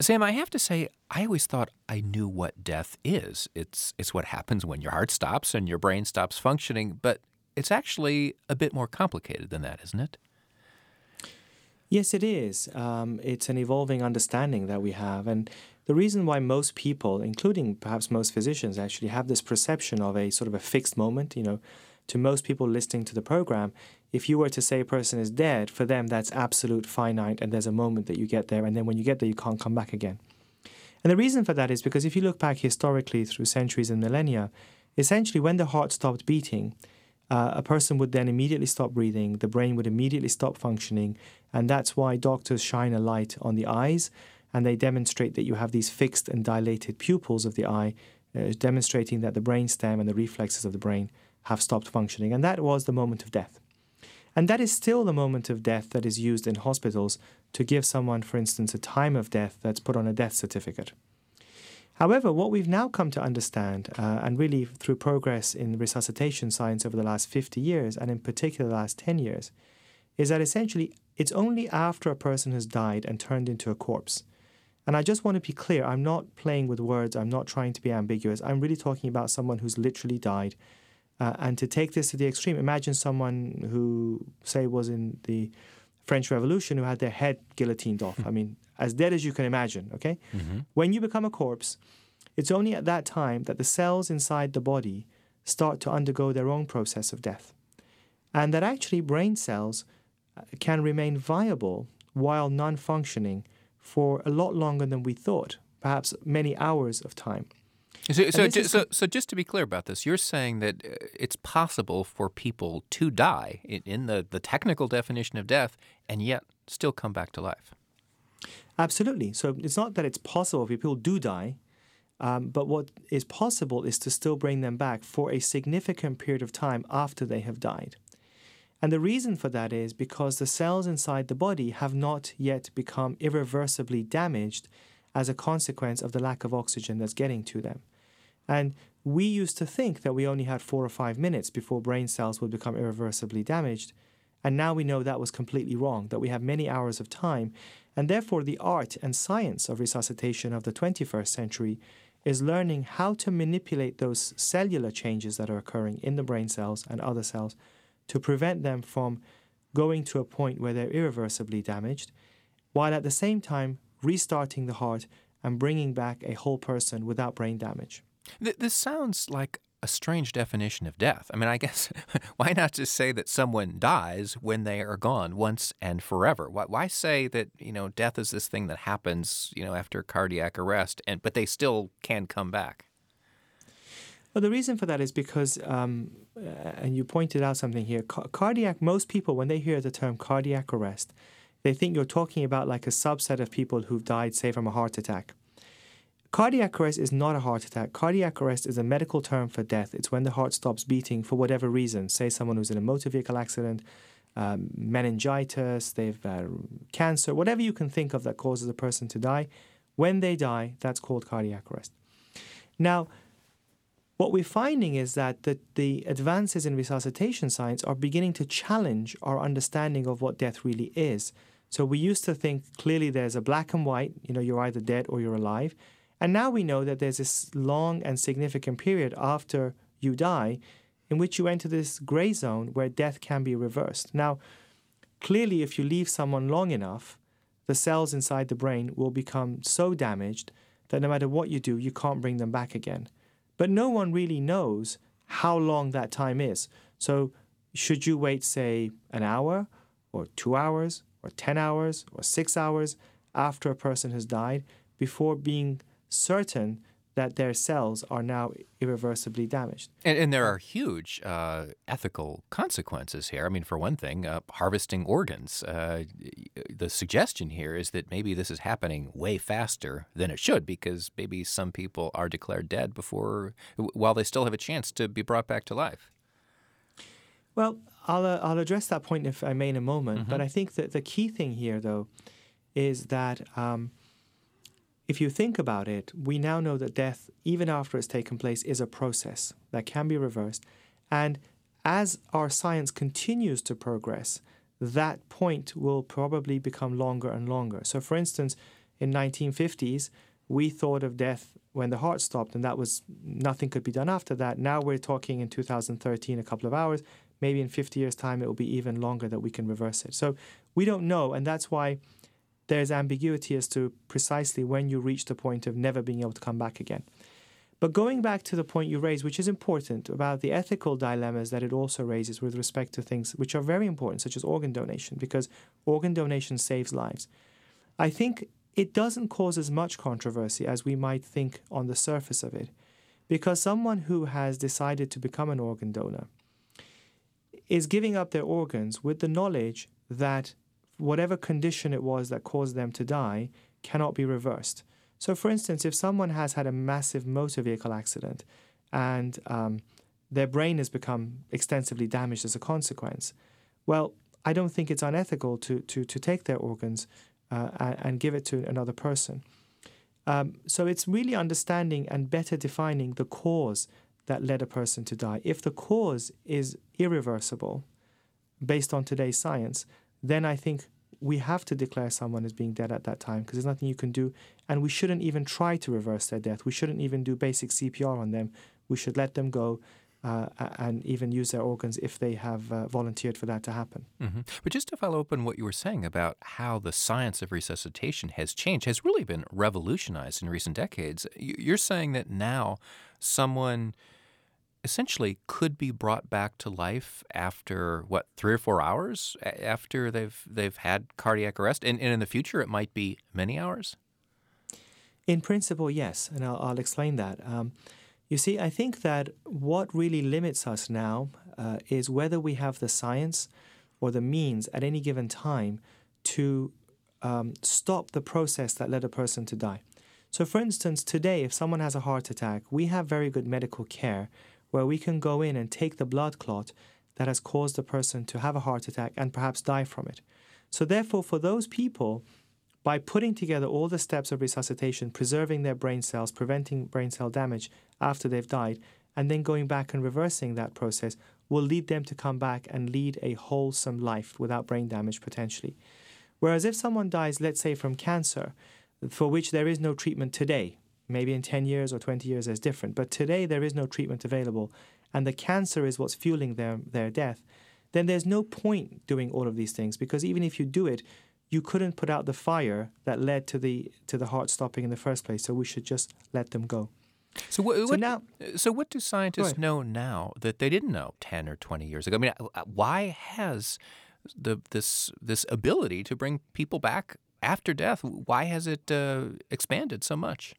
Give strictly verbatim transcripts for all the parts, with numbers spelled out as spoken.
Sam, I have to say, I always thought I knew what death is. It's it's what happens when your heart stops and your brain stops functioning, but it's actually a bit more complicated than that, isn't it? Yes, it is. Um, it's an evolving understanding that we have. And the reason why most people, including perhaps most physicians, actually have this perception of a sort of a fixed moment, you know, to most people listening to the program, if you were to say a person is dead, for them that's absolute finite and there's a moment that you get there, and then when you get there you can't come back again. And the reason for that is because if you look back historically through centuries and millennia, essentially when the heart stopped beating, uh, a person would then immediately stop breathing, the brain would immediately stop functioning, and that's why doctors shine a light on the eyes and they demonstrate that you have these fixed and dilated pupils of the eye, uh, demonstrating that the brainstem and the reflexes of the brain have stopped functioning. And that was the moment of death. And that is still the moment of death that is used in hospitals to give someone, for instance, a time of death that's put on a death certificate. However, what we've now come to understand, uh, and really through progress in resuscitation science over the last fifty years, and in particular the last ten years, is that essentially it's only after a person has died and turned into a corpse. And I just want to be clear, I'm not playing with words, I'm not trying to be ambiguous, I'm really talking about someone who's literally died. Uh, and to take this to the extreme, imagine someone who, say, was in the French Revolution who had their head guillotined off. I mean, as dead as you can imagine, okay? Mm-hmm. When you become a corpse, it's only at that time that the cells inside the body start to undergo their own process of death. And that actually brain cells can remain viable while non-functioning for a lot longer than we thought, perhaps many hours of time. So, so, ju- so, so just to be clear about this, you're saying that it's possible for people to die in, in the, the technical definition of death and yet still come back to life. Absolutely. So it's not that it's possible, people do die, um, but what is possible is to still bring them back for a significant period of time after they have died. And the reason for that is because the cells inside the body have not yet become irreversibly damaged as a consequence of the lack of oxygen that's getting to them. And we used to think that we only had four or five minutes before brain cells would become irreversibly damaged. And now we know that was completely wrong, that we have many hours of time. And therefore, the art and science of resuscitation of the twenty-first century is learning how to manipulate those cellular changes that are occurring in the brain cells and other cells to prevent them from going to a point where they're irreversibly damaged, while at the same time restarting the heart and bringing back a whole person without brain damage. This sounds like a strange definition of death. I mean, I guess, why not just say that someone dies when they are gone once and forever? Why, why say that, you know, death is this thing that happens, you know, after cardiac arrest, and but they still can come back? Well, the reason for that is because, um, and you pointed out something here, ca- cardiac, most people, when they hear the term cardiac arrest, they think you're talking about like a subset of people who've died, say, from a heart attack. Cardiac arrest is not a heart attack. Cardiac arrest is a medical term for death. It's when the heart stops beating for whatever reason. Say someone who's in a motor vehicle accident, um, meningitis, they've uh, cancer, whatever you can think of that causes a person to die. When they die, that's called cardiac arrest. Now, what we're finding is that the, the advances in resuscitation science are beginning to challenge our understanding of what death really is. So we used to think clearly there's a black and white, you know, you're either dead or you're alive. And now we know that there's this long and significant period after you die in which you enter this gray zone where death can be reversed. Now, clearly, if you leave someone long enough, the cells inside the brain will become so damaged that no matter what you do, you can't bring them back again. But no one really knows how long that time is. So should you wait, say, an hour or two hours or ten hours or six hours after a person has died before being certain that their cells are now irreversibly damaged? And, and there are huge uh, ethical consequences here. I mean, for one thing, uh, harvesting organs. Uh, the suggestion here is that maybe this is happening way faster than it should because maybe some people are declared dead before, while they still have a chance to be brought back to life. Well, I'll, uh, I'll address that point if I may in a moment. Mm-hmm. But I think that the key thing here, though, is that um, if you think about it, we now know that death, even after it's taken place, is a process that can be reversed. And as our science continues to progress, that point will probably become longer and longer. So, for instance, in nineteen fifties, we thought of death when the heart stopped, and that was nothing could be done after that. Now we're talking in two thousand thirteen, a couple of hours. Maybe in fifty years' time, it will be even longer that we can reverse it. So we don't know, and that's why there's ambiguity as to precisely when you reach the point of never being able to come back again. But going back to the point you raised, which is important, about the ethical dilemmas that it also raises with respect to things which are very important, such as organ donation, because organ donation saves lives. I think it doesn't cause as much controversy as we might think on the surface of it, because someone who has decided to become an organ donor is giving up their organs with the knowledge that whatever condition it was that caused them to die cannot be reversed. So, for instance, if someone has had a massive motor vehicle accident and um, their brain has become extensively damaged as a consequence, well, I don't think it's unethical to to, to take their organs uh, and, and give it to another person. Um, so it's really understanding and better defining the cause that led a person to die. If the cause is irreversible, based on today's science, then I think we have to declare someone as being dead at that time, because there's nothing you can do, and we shouldn't even try to reverse their death. We shouldn't even do basic C P R on them. We should let them go uh, and even use their organs if they have uh, volunteered for that to happen. Mm-hmm. But just to follow up on what you were saying about how the science of resuscitation has changed, has really been revolutionized in recent decades. You're saying that now someone essentially could be brought back to life after, what, three or four hours after they've they've had cardiac arrest? And, and in the future, it might be many hours? In principle, yes, and I'll, I'll explain that. Um, you see, I think that what really limits us now uh, is whether we have the science or the means at any given time to um, stop the process that led a person to die. So, for instance, today, if someone has a heart attack, we have very good medical care where we can go in and take the blood clot that has caused the person to have a heart attack and perhaps die from it. So therefore, for those people, by putting together all the steps of resuscitation, preserving their brain cells, preventing brain cell damage after they've died, and then going back and reversing that process, will lead them to come back and lead a wholesome life without brain damage potentially. Whereas if someone dies, let's say from cancer, for which there is no treatment today, maybe in ten years or twenty years is different, but today there is no treatment available, and the cancer is what's fueling their, their death, then there's no point doing all of these things, because even if you do it, you couldn't put out the fire that led to the to the heart stopping in the first place, so we should just let them go. So what, so what, now, so what do scientists know now that they didn't know ten or twenty years ago? I mean, why has the this this ability to bring people back after death, why has it uh, expanded so much?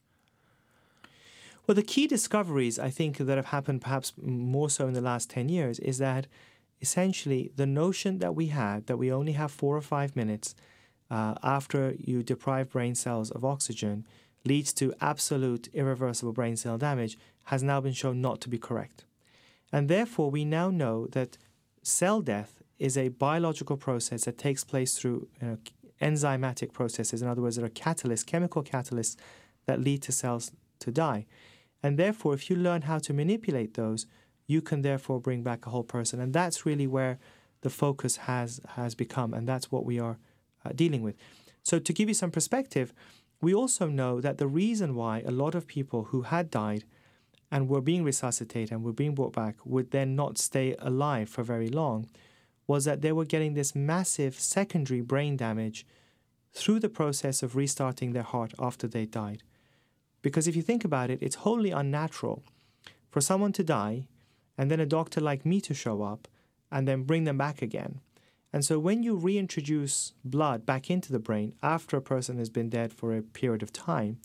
Well, the key discoveries, I think, that have happened perhaps more so in the last ten years is that essentially the notion that we had that we only have four or five minutes uh, after you deprive brain cells of oxygen leads to absolute irreversible brain cell damage has now been shown not to be correct. And therefore, we now know that cell death is a biological process that takes place through you know, enzymatic processes. In other words, there are catalysts, chemical catalysts that lead to cells to die. And therefore, if you learn how to manipulate those, you can therefore bring back a whole person. And that's really where the focus has, has become, and that's what we are uh, dealing with. So to give you some perspective, we also know that the reason why a lot of people who had died and were being resuscitated and were being brought back would then not stay alive for very long was that they were getting this massive secondary brain damage through the process of restarting their heart after they died. Because if you think about it, it's wholly unnatural for someone to die and then a doctor like me to show up and then bring them back again. And so when you reintroduce blood back into the brain after a person has been dead for a period of time,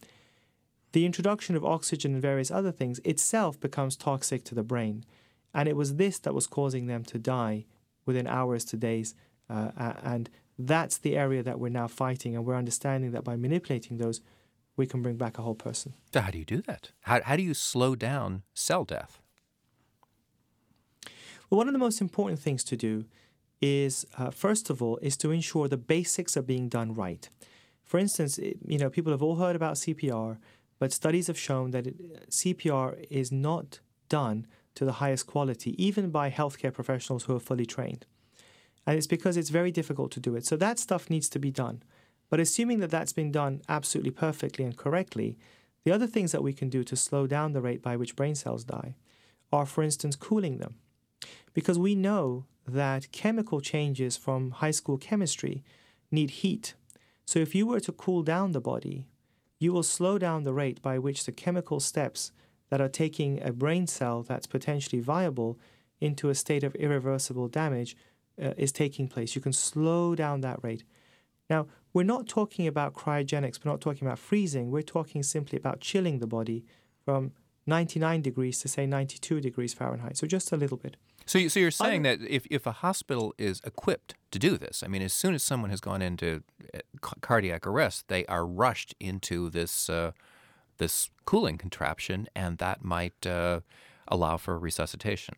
the introduction of oxygen and various other things itself becomes toxic to the brain. And it was this that was causing them to die within hours to days. Uh, and that's the area that we're now fighting. And we're understanding that by manipulating those, we can bring back a whole person. So how do you do that? How, how do you slow down cell death? Well, one of the most important things to do is, uh, first of all, is to ensure the basics are being done right. For instance, it, you know, people have all heard about C P R, but studies have shown that it, C P R is not done to the highest quality, even by healthcare professionals who are fully trained. And it's because it's very difficult to do it. So that stuff needs to be done. But assuming that that's been done absolutely perfectly and correctly, the other things that we can do to slow down the rate by which brain cells die are, for instance, cooling them. Because we know that chemical changes from high school chemistry need heat. So if you were to cool down the body, you will slow down the rate by which the chemical steps that are taking a brain cell that's potentially viable into a state of irreversible damage uh, is taking place. You can slow down that rate. Now, we're not talking about cryogenics, we're not talking about freezing, we're talking simply about chilling the body from ninety-nine degrees to, say, ninety-two degrees Fahrenheit, so just a little bit. So, you, so you're saying Other, that if, if a hospital is equipped to do this, I mean, as soon as someone has gone into cardiac arrest, they are rushed into this uh, this cooling contraption, and that might uh, allow for resuscitation.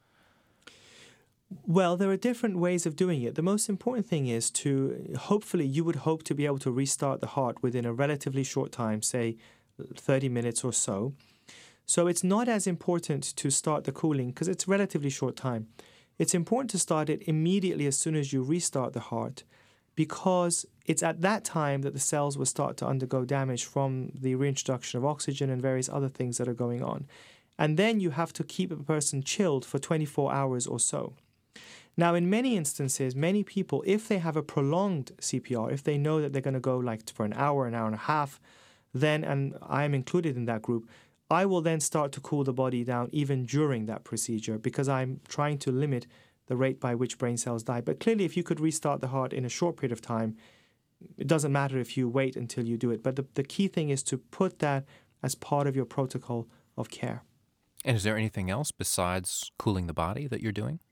Well, there are different ways of doing it. The most important thing is to, hopefully, you would hope to be able to restart the heart within a relatively short time, say thirty minutes or so. So it's not as important to start the cooling because it's relatively short time. It's important to start it immediately as soon as you restart the heart, because it's at that time that the cells will start to undergo damage from the reintroduction of oxygen and various other things that are going on. And then you have to keep a person chilled for twenty-four hours or so. Now, in many instances, many people, if they have a prolonged C P R, if they know that they're going to go like for an hour, an hour and a half, then, and I am included in that group, I will then start to cool the body down even during that procedure because I'm trying to limit the rate by which brain cells die. But clearly, if you could restart the heart in a short period of time, it doesn't matter if you wait until you do it. But the, the key thing is to put that as part of your protocol of care. And is there anything else besides cooling the body that you're doing?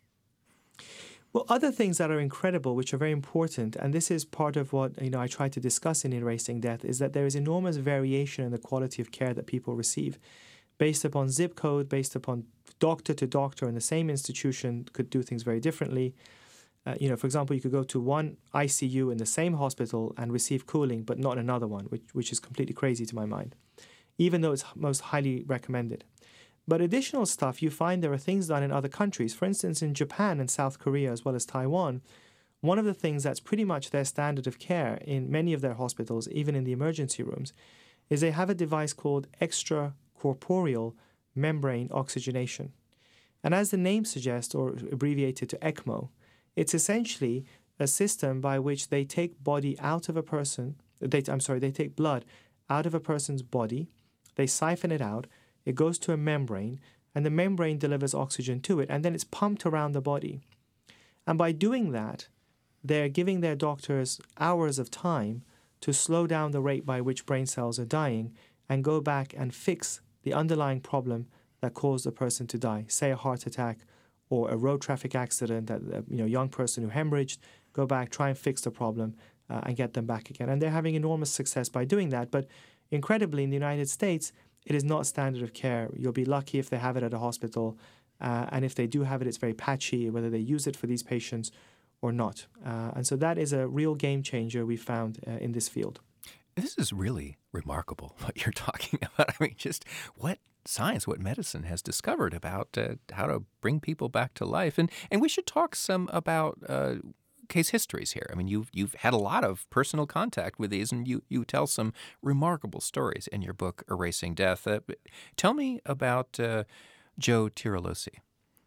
Well, other things that are incredible, which are very important, and this is part of what you know I try to discuss in Erasing Death, is that there is enormous variation in the quality of care that people receive, based upon zip code, based upon doctor to doctor in the same institution could do things very differently. Uh, you know, for example, you could go to one I C U in the same hospital and receive cooling, but not another one, which which is completely crazy to my mind, even though it's most highly recommended. But additional stuff, you find there are things done in other countries. For instance, in Japan and South Korea, as well as Taiwan, one of the things that's pretty much their standard of care in many of their hospitals, even in the emergency rooms, is they have a device called extracorporeal membrane oxygenation. And as the name suggests, or abbreviated to ECMO, it's essentially a system by which they take body out of a person, they, I'm sorry, they take blood out of a person's body, they siphon it out, it goes to a membrane, and the membrane delivers oxygen to it, and then it's pumped around the body. And by doing that, they're giving their doctors hours of time to slow down the rate by which brain cells are dying and go back and fix the underlying problem that caused the person to die, say a heart attack or a road traffic accident, that you know, young person who hemorrhaged, go back, try and fix the problem uh, and get them back again. And they're having enormous success by doing that. But incredibly, in the United States, it is not standard of care. You'll be lucky if they have it at a hospital. Uh, and if they do have it, it's very patchy, whether they use it for these patients or not. Uh, and so that is a real game changer we found uh, in this field. This is really remarkable what you're talking about. I mean, just what science, what medicine has discovered about uh, how to bring people back to life. And and we should talk some about uh, case histories here. I mean, you've, you've had a lot of personal contact with these, and you, you tell some remarkable stories in your book, Erasing Death. Uh, tell me about uh, Joe Tirolosi.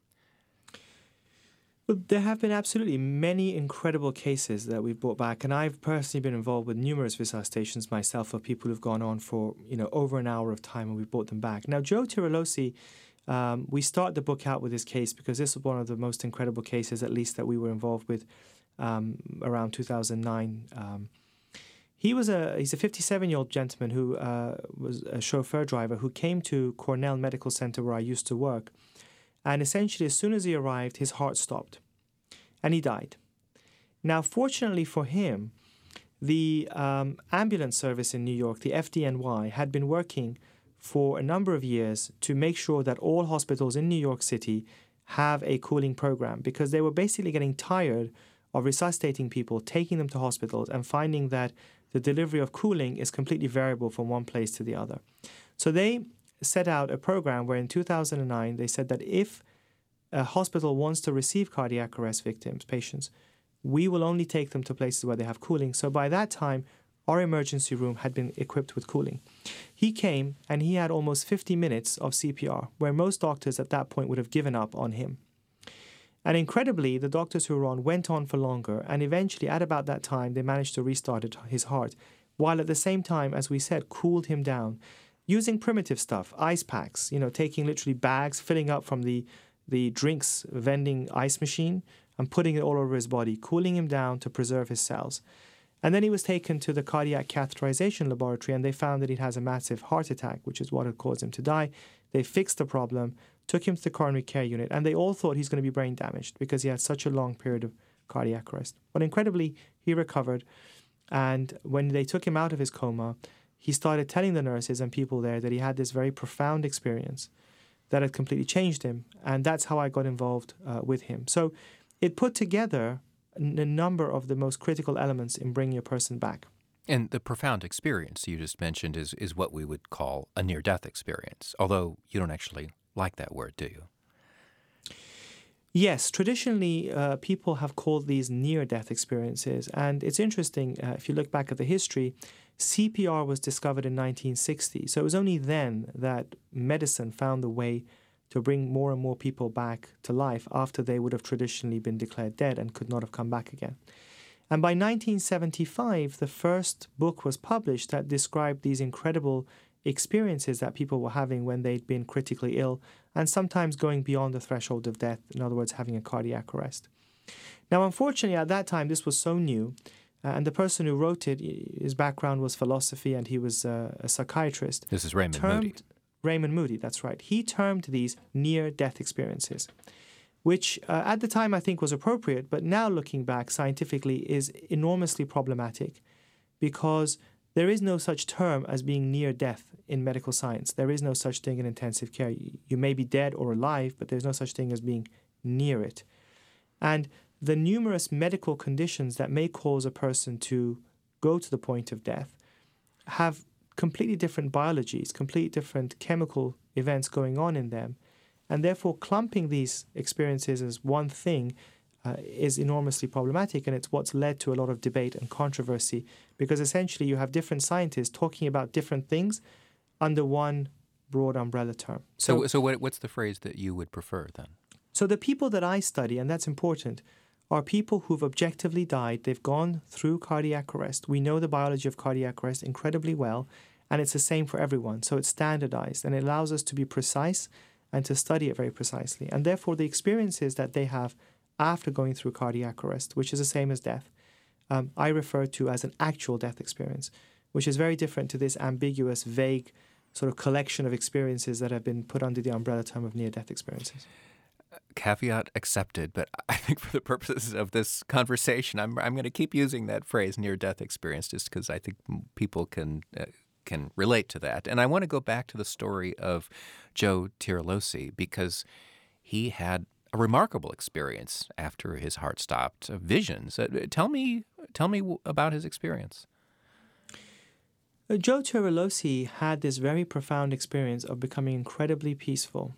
Well, there have been absolutely many incredible cases that we've brought back, and I've personally been involved with numerous resuscitations myself of people who've gone on for you know over an hour of time, and we've brought them back. Now, Joe Tirolosi, um, we start the book out with this case because this was one of the most incredible cases, at least that we were involved with um, around two thousand nine. Um, he was a he's a fifty-seven-year-old gentleman who uh, was a chauffeur driver who came to Cornell Medical Center where I used to work. And essentially, as soon as he arrived, his heart stopped, and he died. Now, fortunately for him, the um, ambulance service in New York, the F D N Y, had been working for a number of years to make sure that all hospitals in New York City have a cooling program, because they were basically getting tired of resuscitating people, taking them to hospitals, and finding that the delivery of cooling is completely variable from one place to the other. So they set out a program where in two thousand nine they said that if a hospital wants to receive cardiac arrest victims, patients, we will only take them to places where they have cooling. So by that time, our emergency room had been equipped with cooling. He came and he had almost fifty minutes of C P R, where most doctors at that point would have given up on him. And incredibly, the doctors who were on went on for longer, and eventually at about that time they managed to restart it, his heart, while at the same time, as we said, cooled him down using primitive stuff, ice packs, you know, taking literally bags, filling up from the, the drinks vending ice machine and putting it all over his body, cooling him down to preserve his cells. And then he was taken to the cardiac catheterization laboratory, and they found that he has a massive heart attack, which is what had caused him to die. They fixed the problem, took him to the coronary care unit, and they all thought he's going to be brain damaged because he had such a long period of cardiac arrest. But incredibly, he recovered. And when they took him out of his coma, he started telling the nurses and people there that he had this very profound experience that had completely changed him. And that's how I got involved uh, with him. So it put together a number of the most critical elements in bringing a person back. And the profound experience you just mentioned is, is what we would call a near-death experience, although you don't actually like that word, do you? Yes, traditionally, uh, people have called these near-death experiences. And it's interesting, uh, if you look back at the history, C P R was discovered in nineteen sixty. So it was only then that medicine found the way to bring more and more people back to life after they would have traditionally been declared dead and could not have come back again. And by nineteen seventy-five, the first book was published that described these incredible experiences that people were having when they'd been critically ill and sometimes going beyond the threshold of death, in other words, having a cardiac arrest. Now, unfortunately, at that time, this was so new, uh, and the person who wrote it, his background was philosophy and he was uh, a psychiatrist. This is Raymond termed, Moody. Raymond Moody, that's right. He termed these near-death experiences, which uh, at the time I think was appropriate, but now looking back scientifically is enormously problematic because there is no such term as being near death in medical science. There is no such thing in intensive care. You may be dead or alive, but there's no such thing as being near it. And the numerous medical conditions that may cause a person to go to the point of death have completely different biologies, completely different chemical events going on in them. And therefore, clumping these experiences as one thing uh, is enormously problematic. And it's what's led to a lot of debate and controversy, because essentially you have different scientists talking about different things under one broad umbrella term. So, so, so what, what's the phrase that you would prefer then? So the people that I study, and that's important, are people who've objectively died. They've gone through cardiac arrest. We know the biology of cardiac arrest incredibly well, and it's the same for everyone. So it's standardized, and it allows us to be precise and to study it very precisely. And therefore, the experiences that they have after going through cardiac arrest, which is the same as death, um, I refer to as an actual death experience, which is very different to this ambiguous, vague sort of collection of experiences that have been put under the umbrella term of near-death experiences. Caveat accepted, but I think for the purposes of this conversation, I'm I'm going to keep using that phrase near-death experience just because I think people can uh, can relate to that. And I want to go back to the story of Joe Tirolosi because he had a remarkable experience after his heart stopped, uh, visions. Uh, tell me, tell me w- about his experience. Uh, Joe Tirolosi had this very profound experience of becoming incredibly peaceful.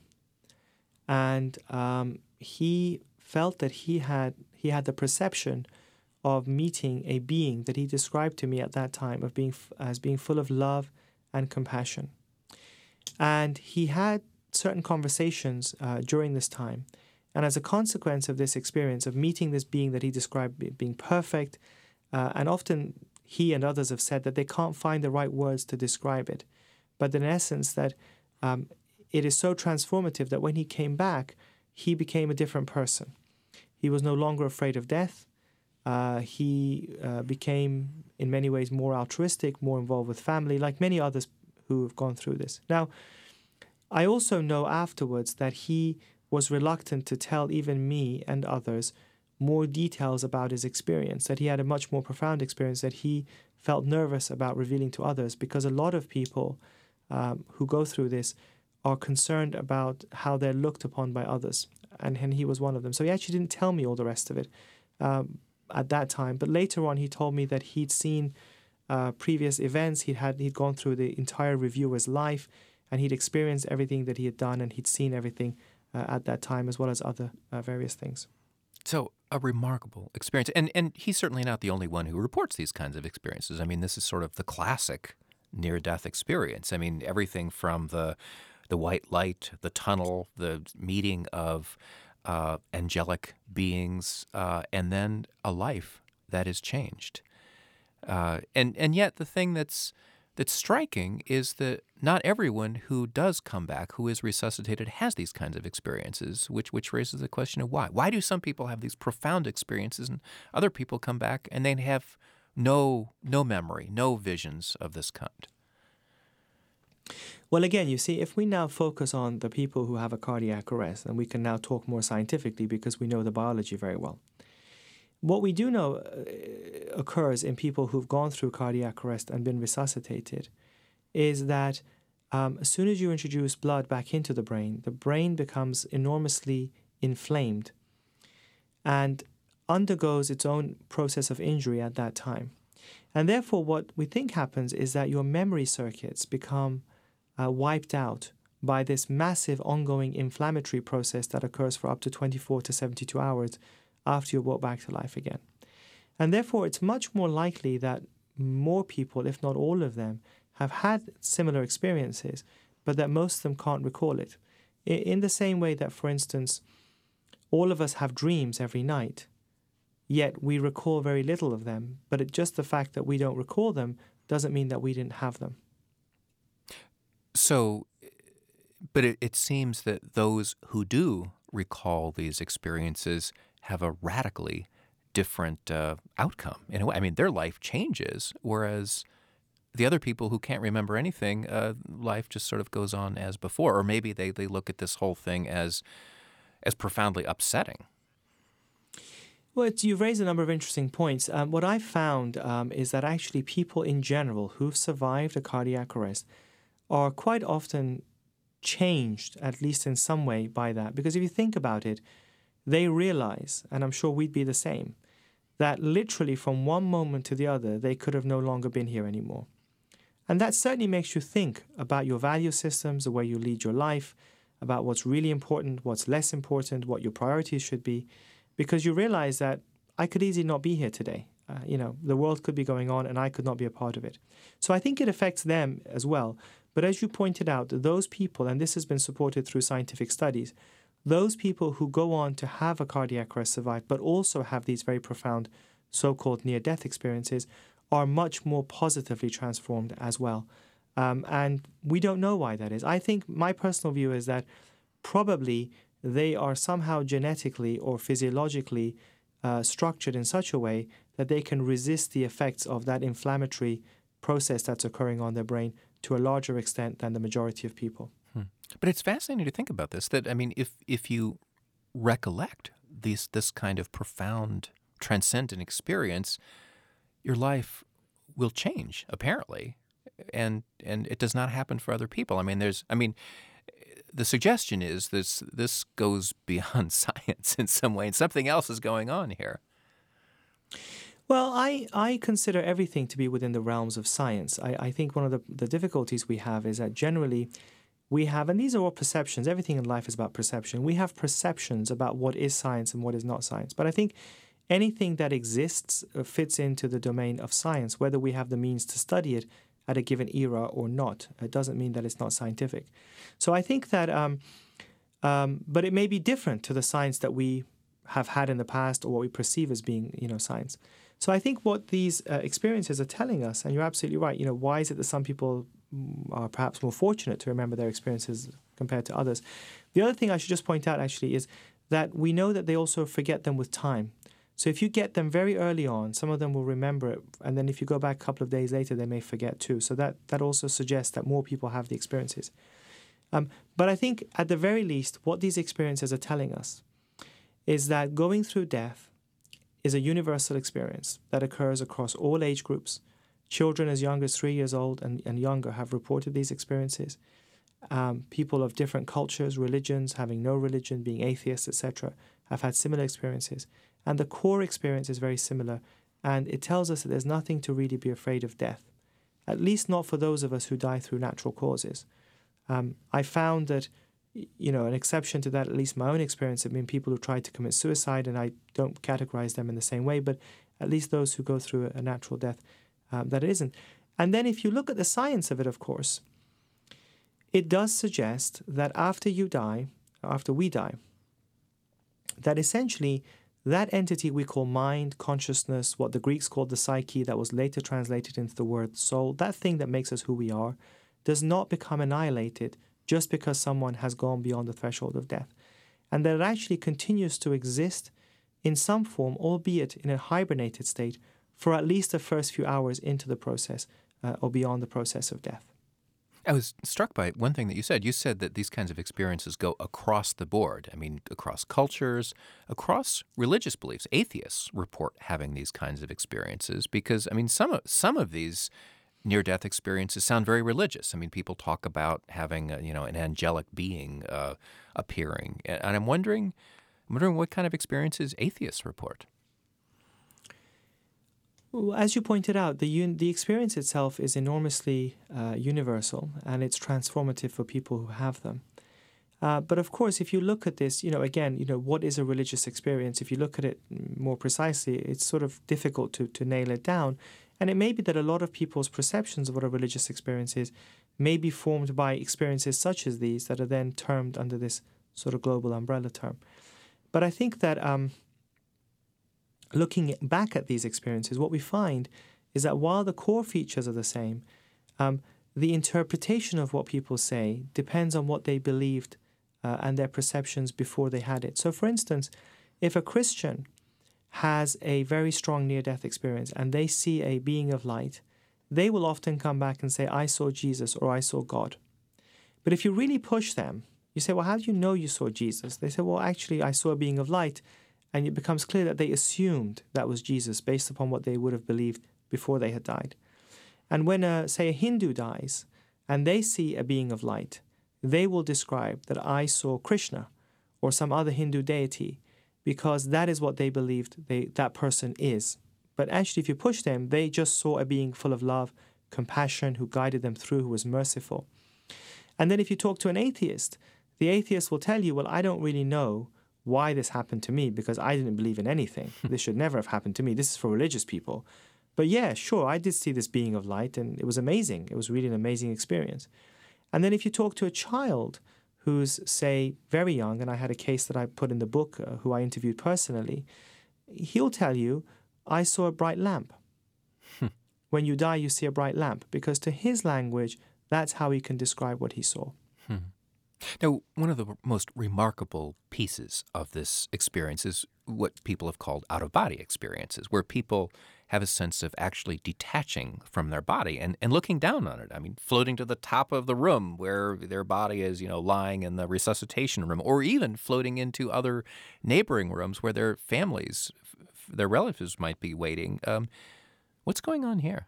And um, he felt that he had he had the perception of meeting a being that he described to me at that time of being f- as being full of love and compassion. And he had certain conversations uh, during this time. And as a consequence of this experience of meeting this being that he described be- being perfect, uh, and often he and others have said that they can't find the right words to describe it, but in essence that um, it is so transformative that when he came back, he became a different person. He was no longer afraid of death. Uh, he uh, became, in many ways, more altruistic, more involved with family, like many others who have gone through this. Now, I also know afterwards that he was reluctant to tell even me and others more details about his experience, that he had a much more profound experience that he felt nervous about revealing to others, because a lot of people um, who go through this are concerned about how they're looked upon by others, and, and he was one of them. So he actually didn't tell me all the rest of it um, at that time, but later on he told me that he'd seen uh, previous events, he'd, had, he'd gone through the entire review of his life, and he'd experienced everything that he had done, and he'd seen everything uh, at that time, as well as other uh, various things. So a remarkable experience. And and he's certainly not the only one who reports these kinds of experiences. I mean, this is sort of the classic near-death experience. I mean, everything from the the white light, the tunnel, the meeting of uh, angelic beings, uh, and then a life that is changed. Uh, and and yet the thing that's that's striking is that not everyone who does come back, who is resuscitated, has these kinds of experiences, which which raises the question of why. Why do some people have these profound experiences and other people come back and they have no no memory, no visions of this kind? Well, again, you see, if we now focus on the people who have a cardiac arrest, and we can now talk more scientifically because we know the biology very well. What we do know uh, occurs in people who've gone through cardiac arrest and been resuscitated is that um, as soon as you introduce blood back into the brain, the brain becomes enormously inflamed and undergoes its own process of injury at that time. And therefore, what we think happens is that your memory circuits become uh, wiped out by this massive ongoing inflammatory process that occurs for up to twenty-four to seventy-two hours after you're brought back to life again. And therefore, it's much more likely that more people, if not all of them, have had similar experiences, but that most of them can't recall it. In the same way that, for instance, all of us have dreams every night, yet we recall very little of them, but it, just the fact that we don't recall them doesn't mean that we didn't have them. So, but it, it seems that those who do recall these experiences have a radically different uh, outcome. In a way, I mean, their life changes, whereas the other people who can't remember anything, uh, life just sort of goes on as before. Or maybe they, they look at this whole thing as as profoundly upsetting. Well, it's, you've raised a number of interesting points. Um, what I've found um, is that actually people in general who've survived a cardiac arrest are quite often changed, at least in some way, by that. Because if you think about it, they realize, and I'm sure we'd be the same, that literally from one moment to the other, they could have no longer been here anymore. And that certainly makes you think about your value systems, the way you lead your life, about what's really important, what's less important, what your priorities should be, because you realize that I could easily not be here today. Uh, you know, the world could be going on and I could not be a part of it. So I think it affects them as well. But as you pointed out, those people, and this has been supported through scientific studies, those people who go on to have a cardiac arrest survive, but also have these very profound so-called near-death experiences, are much more positively transformed as well. Um, and we don't know why that is. I think my personal view is that probably they are somehow genetically or physiologically uh, structured in such a way that they can resist the effects of that inflammatory process that's occurring on their brain to a larger extent than the majority of people. Hmm. But it's fascinating to think about this, that, I mean, if if you recollect these, this kind of profound, transcendent experience, your life will change, apparently, and and it does not happen for other people. I mean, there's, I mean, the suggestion is this this goes beyond science in some way, and something else is going on here. Well, I, I consider everything to be within the realms of science. I, I think one of the, the difficulties we have is that generally we have, and these are all perceptions, everything in life is about perception. We have perceptions about what is science and what is not science. But I think anything that exists fits into the domain of science, whether we have the means to study it at a given era or not. It doesn't mean that it's not scientific. So I think that, um, um, but it may be different to the science that we have had in the past or what we perceive as being, you know, science. So I think what these uh, experiences are telling us, and you're absolutely right, you know, why is it that some people are perhaps more fortunate to remember their experiences compared to others? The other thing I should just point out actually is that we know that they also forget them with time. So if you get them very early on, some of them will remember it, and then if you go back a couple of days later, they may forget too. So that, that also suggests that more people have the experiences. Um, but I think at the very least, what these experiences are telling us is that going through death is a universal experience that occurs across all age groups. Children as young as three years old and, and younger have reported these experiences. Um, people of different cultures, religions, having no religion, being atheists, et cetera, have had similar experiences. And the core experience is very similar. And it tells us that there's nothing to really be afraid of death, at least not for those of us who die through natural causes. Um, I found that you know, an exception to that, at least my own experience, have been people who try to commit suicide, and I don't categorize them in the same way, but at least those who go through a natural death, um, that it isn't. And then if you look at the science of it, of course, it does suggest that after you die, after we die, that essentially that entity we call mind, consciousness, what the Greeks called the psyche, that was later translated into the word soul, that thing that makes us who we are, does not become annihilated just because someone has gone beyond the threshold of death. And that it actually continues to exist in some form, albeit in a hibernated state, for at least the first few hours into the process uh, or beyond the process of death. I was struck by one thing that you said. You said that these kinds of experiences go across the board. I mean, across cultures, across religious beliefs. Atheists report having these kinds of experiences because, I mean, some of, some of these near-death experiences sound very religious. I mean, people talk about having, a, you know, an angelic being uh, appearing. And I'm wondering, I'm wondering what kind of experiences atheists report. As you pointed out, the un- the experience itself is enormously uh, universal, and it's transformative for people who have them. Uh, but of course, if you look at this, you know, again, you know, what is a religious experience? If you look at it more precisely, it's sort of difficult to, to nail it down. And it may be that a lot of people's perceptions of what a religious experience is may be formed by experiences such as these that are then termed under this sort of global umbrella term. But I think that um, looking back at these experiences, what we find is that while the core features are the same, um, the interpretation of what people say depends on what they believed uh, and their perceptions before they had it. So, for instance, if a Christian has a very strong near-death experience and they see a being of light, they will often come back and say, I saw Jesus or I saw God. But if you really push them, you say, well, how do you know you saw Jesus? They say, well, actually, I saw a being of light. And it becomes clear that they assumed that was Jesus based upon what they would have believed before they had died. And when, a, say, a Hindu dies and they see a being of light, they will describe that I saw Krishna or some other Hindu deity because that is what they believed they, that person is. But actually, if you push them, they just saw a being full of love, compassion, who guided them through, who was merciful. And then if you talk to an atheist, the atheist will tell you, well, I don't really know why this happened to me because I didn't believe in anything. This should never have happened to me. This is for religious people. But yeah, sure, I did see this being of light and it was amazing. It was really an amazing experience. And then if you talk to a child who's, say, very young, and I had a case that I put in the book uh, who I interviewed personally, he'll tell you, I saw a bright lamp. When you die, you see a bright lamp, because to his language, that's how he can describe what he saw. Hmm. Now, one of the most remarkable pieces of this experience is what people have called out-of-body experiences, where people have a sense of actually detaching from their body and, and looking down on it. I mean, floating to the top of the room where their body is, you know, lying in the resuscitation room, or even floating into other neighboring rooms where their families, their relatives might be waiting. Um, what's going on here?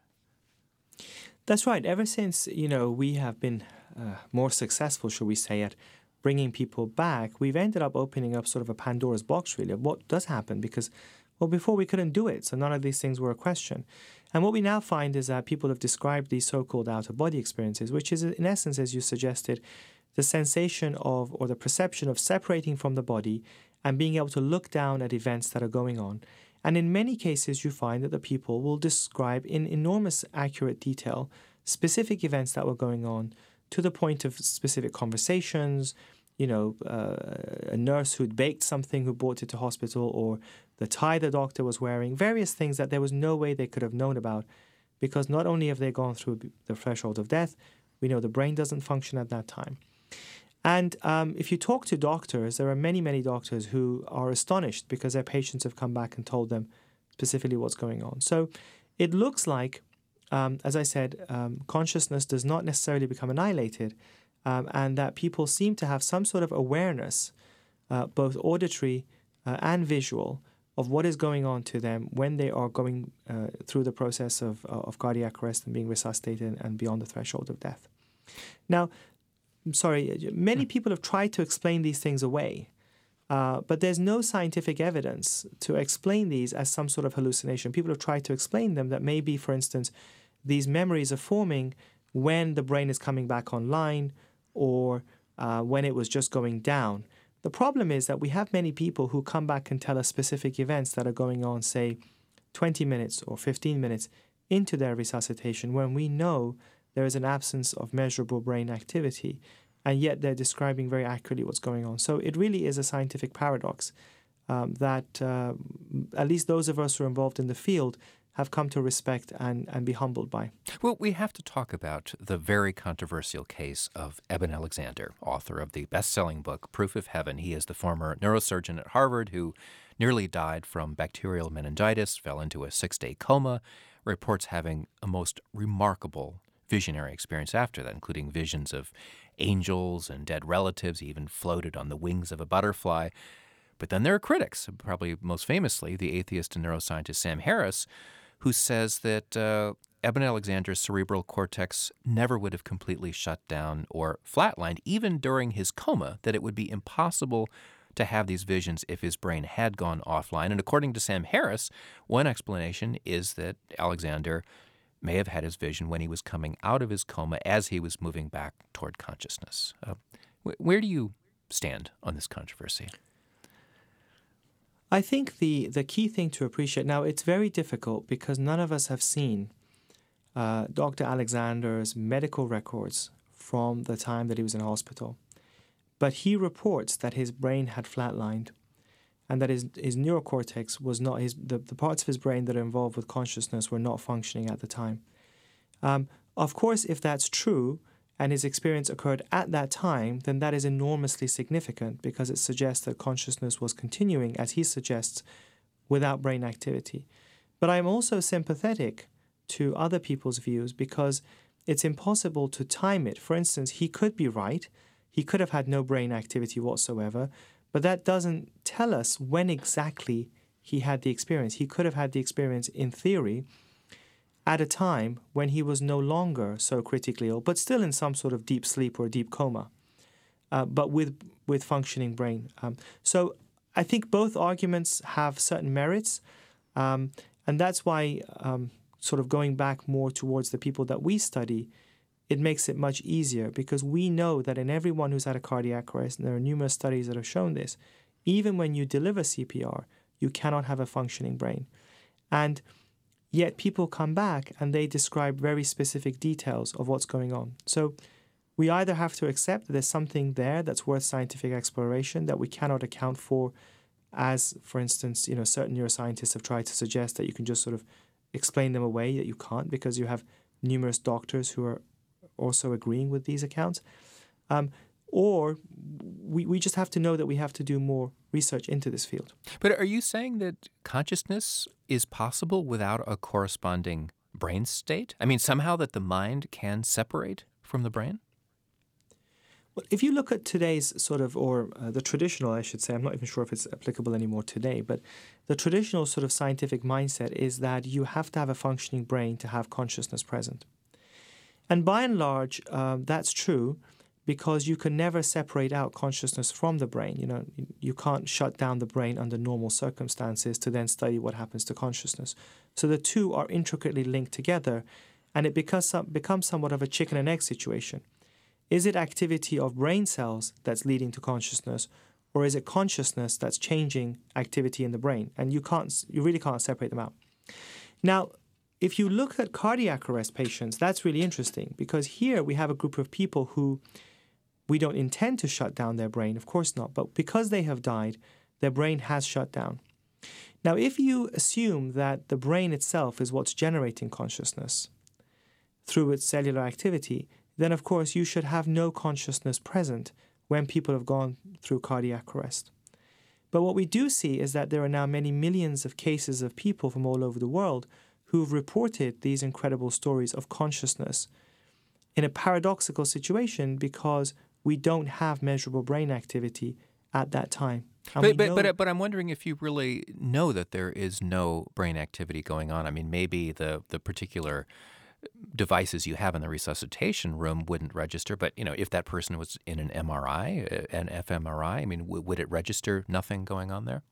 That's right. Ever since, you know, we have been uh, more successful, shall we say, at bringing people back, we've ended up opening up sort of a Pandora's box, really, of what does happen. Because, well, before we couldn't do it, so none of these things were a question. And what we now find is that people have described these so-called out-of-body experiences, which is, in essence, as you suggested, the sensation of, or the perception of separating from the body and being able to look down at events that are going on. And in many cases, you find that the people will describe in enormous accurate detail specific events that were going on, to the point of specific conversations, you know, uh, a nurse who'd baked something who brought it to hospital, or the tie the doctor was wearing, various things that there was no way they could have known about, because not only have they gone through the threshold of death, we know the brain doesn't function at that time. And um, if you talk to doctors, there are many, many doctors who are astonished because their patients have come back and told them specifically what's going on. So it looks like, um, as I said, um, consciousness does not necessarily become annihilated, um, and that people seem to have some sort of awareness, uh, both auditory uh, and visual, of what is going on to them when they are going uh, through the process of, of cardiac arrest and being resuscitated and beyond the threshold of death. Now, I'm sorry, many people have tried to explain these things away, uh, but there's no scientific evidence to explain these as some sort of hallucination. People have tried to explain them that maybe, for instance, these memories are forming when the brain is coming back online, or uh, when it was just going down. The problem is that we have many people who come back and tell us specific events that are going on, say, twenty minutes or fifteen minutes into their resuscitation, when we know there is an absence of measurable brain activity, and yet they're describing very accurately what's going on. So it really is a scientific paradox um, that uh, at least those of us who are involved in the field have come to respect and, and be humbled by. Well, we have to talk about the very controversial case of Eben Alexander, author of the best-selling book, Proof of Heaven. He is the former neurosurgeon at Harvard who nearly died from bacterial meningitis, fell into a six-day coma, reports having a most remarkable visionary experience after that, including visions of angels and dead relatives. He even floated on the wings of a butterfly. But then there are critics, probably most famously the atheist and neuroscientist Sam Harris, who says that uh, Eben Alexander's cerebral cortex never would have completely shut down or flatlined, even during his coma, that it would be impossible to have these visions if his brain had gone offline. And according to Sam Harris, one explanation is that Alexander may have had his vision when he was coming out of his coma as he was moving back toward consciousness. Uh, wh- where do you stand on this controversy? I think the, the key thing to appreciate, now it's very difficult because none of us have seen uh, Doctor Alexander's medical records from the time that he was in hospital. But he reports that his brain had flatlined and that his, his neurocortex was not, his the, the parts of his brain that are involved with consciousness were not functioning at the time. Um, of course, if that's true, and his experience occurred at that time, then that is enormously significant because it suggests that consciousness was continuing, as he suggests, without brain activity. But I'm also sympathetic to other people's views because it's impossible to time it. For instance, he could be right. He could have had no brain activity whatsoever, but that doesn't tell us when exactly he had the experience. He could have had the experience, in theory, at a time when he was no longer so critically ill, but still in some sort of deep sleep or deep coma, uh, but with with functioning brain. Um, so I think both arguments have certain merits, um, and that's why um, sort of going back more towards the people that we study, it makes it much easier because we know that in everyone who's had a cardiac arrest, and there are numerous studies that have shown this, even when you deliver C P R, you cannot have a functioning brain. And yet people come back and they describe very specific details of what's going on. So we either have to accept that there's something there that's worth scientific exploration that we cannot account for, as, for instance, you know, certain neuroscientists have tried to suggest that you can just sort of explain them away, that you can't because you have numerous doctors who are also agreeing with these accounts. Um, or we, we just have to know that we have to do more research into this field. But are you saying that consciousness is possible without a corresponding brain state? I mean, somehow that the mind can separate from the brain? Well, if you look at today's sort of, or uh, the traditional, I should say, I'm not even sure if it's applicable anymore today, but the traditional sort of scientific mindset is that you have to have a functioning brain to have consciousness present. And by and large, um, that's true, because you can never separate out consciousness from the brain. You know, you can't shut down the brain under normal circumstances to then study what happens to consciousness. So the two are intricately linked together, and it becomes, becomes somewhat of a chicken and egg situation. Is it activity of brain cells that's leading to consciousness, or is it consciousness that's changing activity in the brain? And you can't, you really can't separate them out. Now, if you look at cardiac arrest patients, that's really interesting, because here we have a group of people who we don't intend to shut down their brain, of course not, but because they have died, their brain has shut down. Now, if you assume that the brain itself is what's generating consciousness through its cellular activity, then of course you should have no consciousness present when people have gone through cardiac arrest. But what we do see is that there are now many millions of cases of people from all over the world who've reported these incredible stories of consciousness in a paradoxical situation because we don't have measurable brain activity at that time. But, but, but, but I'm wondering if you really know that there is no brain activity going on. I mean, maybe the, the particular devices you have in the resuscitation room wouldn't register, but, you know, if that person was in an M R I, an fMRI, I mean, w- would it register nothing going on there?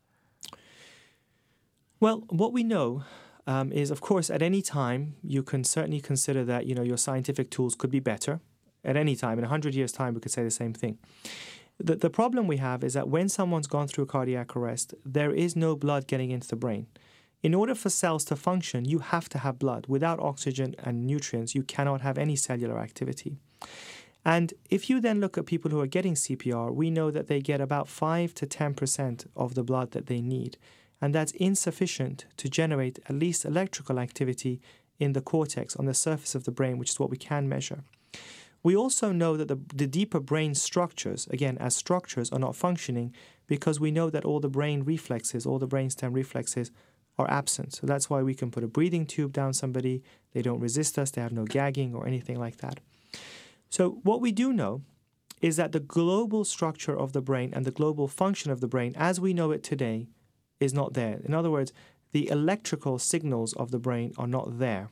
Well, what we know um, is, of course, at any time, you can certainly consider that, you know, your scientific tools could be better. at any time. In one hundred years' time, we could say the same thing. The, the problem we have is that when someone's gone through cardiac arrest, there is no blood getting into the brain. In order for cells to function, you have to have blood. Without oxygen and nutrients, you cannot have any cellular activity. And if you then look at people who are getting C P R, we know that they get about five to ten percent of the blood that they need. And that's insufficient to generate at least electrical activity in the cortex, on the surface of the brain, which is what we can measure. We also know that the, the deeper brain structures, again, as structures, are not functioning because we know that all the brain reflexes, all the brainstem reflexes are absent. So that's why we can put a breathing tube down somebody. They don't resist us. They have no gagging or anything like that. So what we do know is that the global structure of the brain and the global function of the brain as we know it today is not there. In other words, the electrical signals of the brain are not there.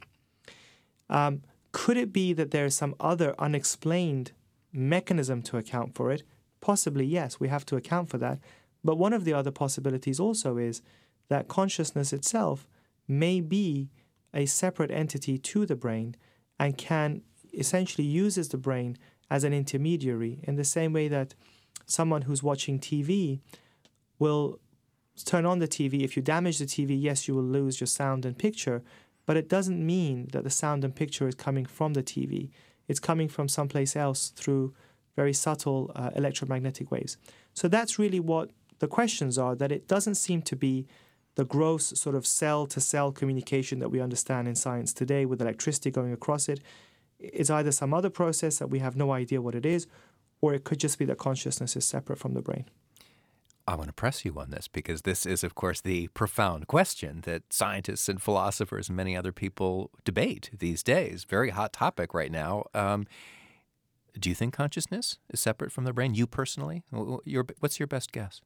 Um, could it be that there is some other unexplained mechanism to account for it? Possibly, yes, we have to account for that. But one of the other possibilities also is that consciousness itself may be a separate entity to the brain and can essentially uses the brain as an intermediary in the same way that someone who's watching T V will turn on the T V. If you damage the T V, yes, you will lose your sound and picture, but it doesn't mean that the sound and picture is coming from the T V. It's coming from someplace else through very subtle uh, electromagnetic waves. So that's really what the questions are, that it doesn't seem to be the gross sort of cell-to-cell communication that we understand in science today with electricity going across it. It's either some other process that we have no idea what it is, or it could just be that consciousness is separate from the brain. I want to press you on this because this is, of course, the profound question that scientists and philosophers and many other people debate these days. Very hot topic right now. Um, do you think consciousness is separate from the brain? You personally? Your, what's your best guess?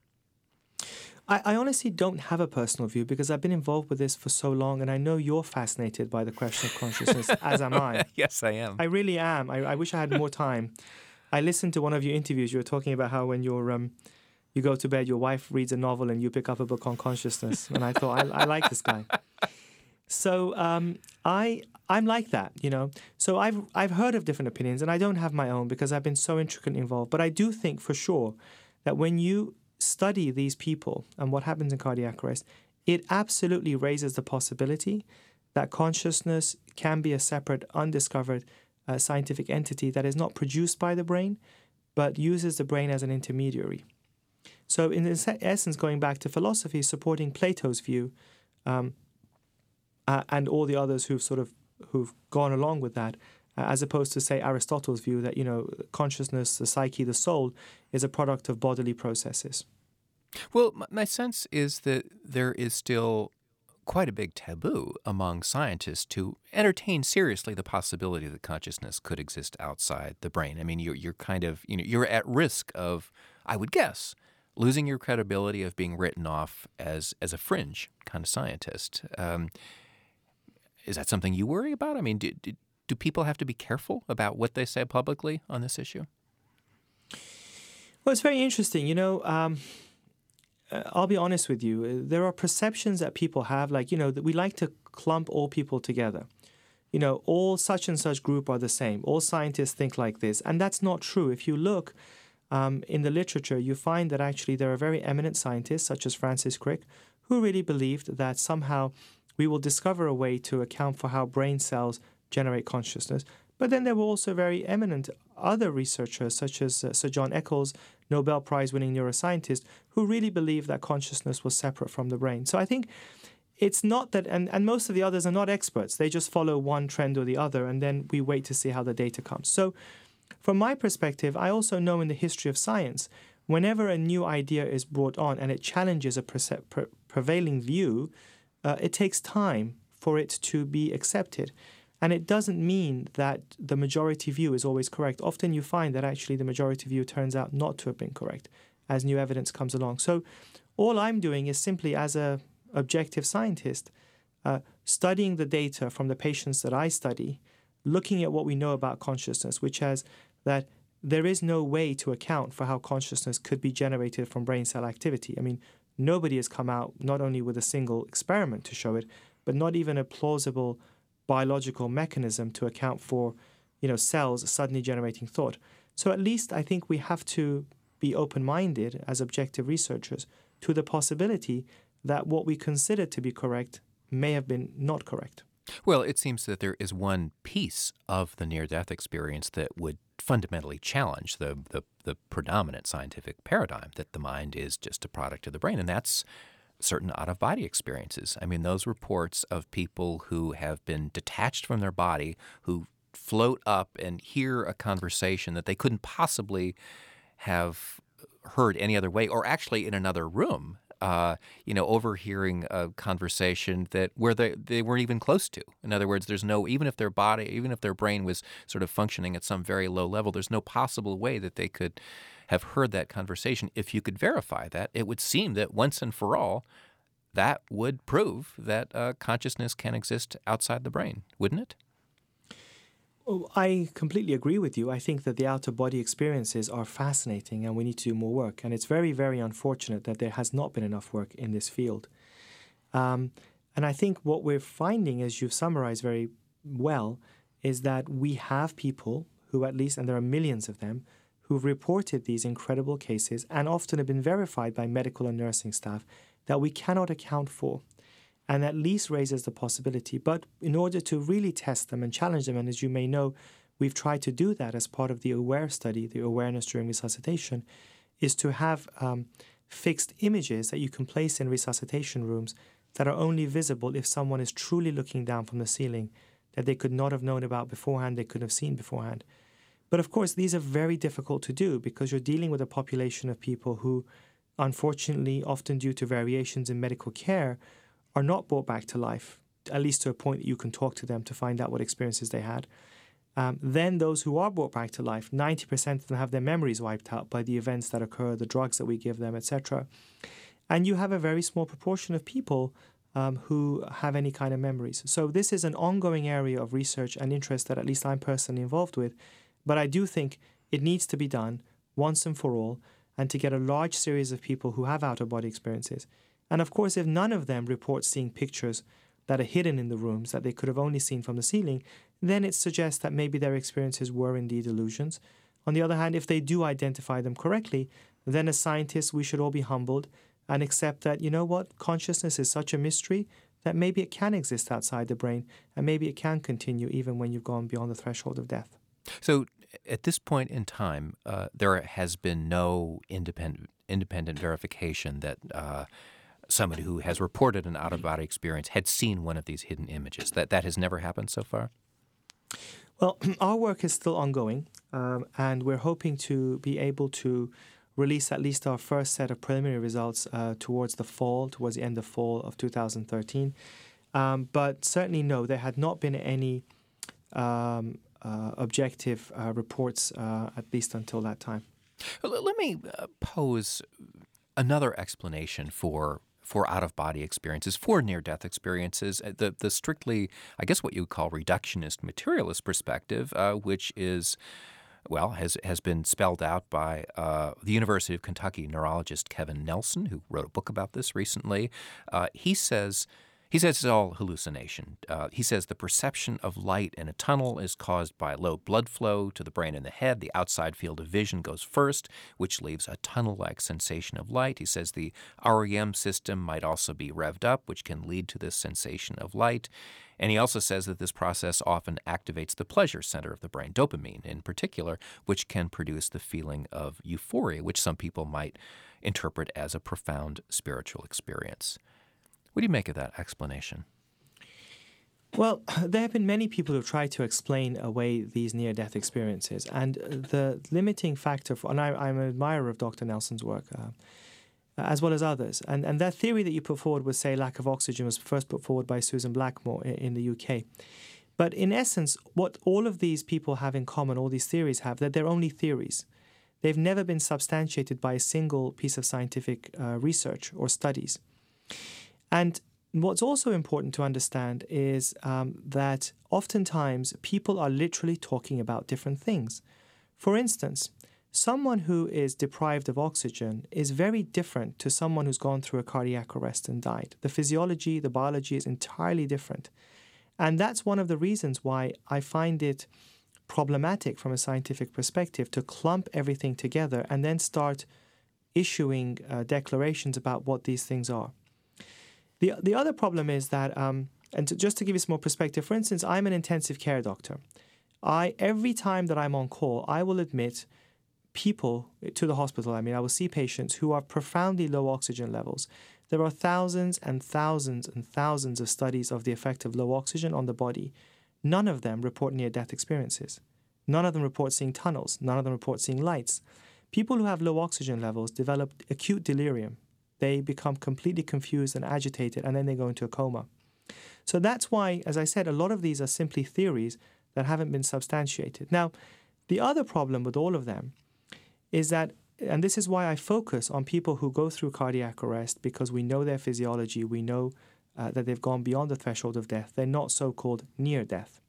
I, I honestly don't have a personal view because I've been involved with this for so long, and I know you're fascinated by the question of consciousness, as am I. Yes, I am. I really am. I, I wish I had more time. I listened to one of your interviews. You were talking about how when you're um, you go to bed, your wife reads a novel and you pick up a book on consciousness. And I thought, I, I like this guy. So um, I I'm like that, you know. So I've I've heard of different opinions, and I don't have my own because I've been so intricately involved. But I do think for sure that when you study these people and what happens in cardiac arrest, it absolutely raises the possibility that consciousness can be a separate, undiscovered uh, scientific entity that is not produced by the brain, but uses the brain as an intermediary. So in essence, going back to philosophy, supporting Plato's view um, uh, and all the others who've sort of who've gone along with that, uh, as opposed to, say, Aristotle's view that, you know, consciousness, the psyche, the soul is a product of bodily processes. Well, my sense is that there is still quite a big taboo among scientists to entertain seriously the possibility that consciousness could exist outside the brain. I mean, you're, you're kind of, you know, you're at risk of, I would guess, losing your credibility, of being written off as as a fringe kind of scientist. Um, is that something you worry about? I mean, do, do, do people have to be careful about what they say publicly on this issue? Well, it's very interesting. You know, um, I'll be honest with you. There are perceptions that people have, like, you know, that we like to clump all people together. You know, all such and such group are the same. All scientists think like this. And that's not true. If you look um, in the literature, you find that actually there are very eminent scientists, such as Francis Crick, who really believed that somehow we will discover a way to account for how brain cells generate consciousness. But then there were also very eminent other researchers, such as uh, Sir John Eccles, Nobel Prize-winning neuroscientist, who really believed that consciousness was separate from the brain. So I think it's not that, and, and most of the others are not experts. They just follow one trend or the other, and then we wait to see how the data comes. So from my perspective, I also know in the history of science, whenever a new idea is brought on and it challenges a pre- pre- prevailing view, uh, it takes time for it to be accepted. And it doesn't mean that the majority view is always correct. Often you find that actually the majority view turns out not to have been correct as new evidence comes along. So all I'm doing is simply, as a objective scientist, uh, studying the data from the patients that I study, looking at what we know about consciousness, which has that there is no way to account for how consciousness could be generated from brain cell activity. I mean, nobody has come out not only with a single experiment to show it, but not even a plausible biological mechanism to account for you know, cells suddenly generating thought. So at least I think we have to be open-minded as objective researchers to the possibility that what we consider to be correct may have been not correct. Well, it seems that there is one piece of the near-death experience that would fundamentally challenge the, the, the predominant scientific paradigm that the mind is just a product of the brain, and that's certain out-of-body experiences. I mean, those reports of people who have been detached from their body, who float up and hear a conversation that they couldn't possibly have heard any other way, or actually in another room, uh, you know, overhearing a conversation that where they, they weren't even close to. In other words, there's no, even if their body, even if their brain was sort of functioning at some very low level, there's no possible way that they could have heard that conversation. If you could verify that, it would seem that once and for all, that would prove that uh, consciousness can exist outside the brain, wouldn't it? Well, I completely agree with you. I think that the out-of-body experiences are fascinating and we need to do more work. And it's very, very unfortunate that there has not been enough work in this field. Um, and I think what we're finding, as you've summarized very well, is that we have people who at least, and there are millions of them, who've reported these incredible cases and often have been verified by medical and nursing staff that we cannot account for, and at least raises the possibility. But in order to really test them and challenge them, and as you may know, we've tried to do that as part of the AWARE study, the awareness during resuscitation, is to have um, fixed images that you can place in resuscitation rooms that are only visible if someone is truly looking down from the ceiling, that they could not have known about beforehand, they could have seen beforehand. But of course, these are very difficult to do because you're dealing with a population of people who, unfortunately, often due to variations in medical care, are not brought back to life, at least to a point that you can talk to them to find out what experiences they had. Um, then those who are brought back to life, ninety percent of them have their memories wiped out by the events that occur, the drugs that we give them, et cetera. And you have a very small proportion of people um, who have any kind of memories. So this is an ongoing area of research and interest that at least I'm personally involved with. But I do think it needs to be done once and for all, and to get a large series of people who have out-of-body experiences. And of course, if none of them report seeing pictures that are hidden in the rooms that they could have only seen from the ceiling, then it suggests that maybe their experiences were indeed illusions. On the other hand, if they do identify them correctly, then as scientists, we should all be humbled and accept that, you know what, consciousness is such a mystery that maybe it can exist outside the brain, and maybe it can continue even when you've gone beyond the threshold of death. So at this point in time, uh, there has been no independent independent verification that uh, somebody who has reported an out-of-body experience had seen one of these hidden images. That that has never happened so far? Well, our work is still ongoing, um, and we're hoping to be able to release at least our first set of preliminary results uh, towards the fall, towards the end of fall of two thousand thirteen. Um, but certainly, no, there had not been any um, uh, objective uh, reports, uh, at least until that time. Let me uh, pose another explanation for for out-of-body experiences, for near-death experiences, the the strictly, I guess what you would call reductionist materialist perspective, uh, which is, well, has has been spelled out by uh, the University of Kentucky neurologist Kevin Nelson, who wrote a book about this recently. Uh, he says he says it's all hallucination. Uh, he says the perception of light in a tunnel is caused by low blood flow to the brain and the head. The outside field of vision goes first, which leaves a tunnel-like sensation of light. He says the R E M system might also be revved up, which can lead to this sensation of light. And he also says that this process often activates the pleasure center of the brain, dopamine in particular, which can produce the feeling of euphoria, which some people might interpret as a profound spiritual experience. What do you make of that explanation? Well, there have been many people who have tried to explain away these near-death experiences. And the limiting factor, for, and I, I'm an admirer of Doctor Nelson's work, uh, as well as others. And, and that theory that you put forward was, say, lack of oxygen was first put forward by Susan Blackmore in, in the U K. But in essence, what all of these people have in common, all these theories have, that they're only theories. They've never been substantiated by a single piece of scientific uh, research or studies. And what's also important to understand is um, that oftentimes people are literally talking about different things. For instance, someone who is deprived of oxygen is very different to someone who's gone through a cardiac arrest and died. The physiology, the biology is entirely different. And that's one of the reasons why I find it problematic from a scientific perspective to clump everything together and then start issuing uh, declarations about what these things are. The, the other problem is that, um, and to, just to give you some more perspective, for instance, I'm an intensive care doctor. I every time that I'm on call, I will admit people to the hospital. I mean, I will see patients who are profoundly low oxygen levels. There are thousands and thousands and thousands of studies of the effect of low oxygen on the body. None of them report near-death experiences. None of them report seeing tunnels. None of them report seeing lights. People who have low oxygen levels develop acute delirium. They become completely confused and agitated, and then they go into a coma. So that's why, as I said, a lot of these are simply theories that haven't been substantiated. Now, the other problem with all of them is that, and this is why I focus on people who go through cardiac arrest, because we know their physiology, we know uh, that they've gone beyond the threshold of death, they're not so-called near death,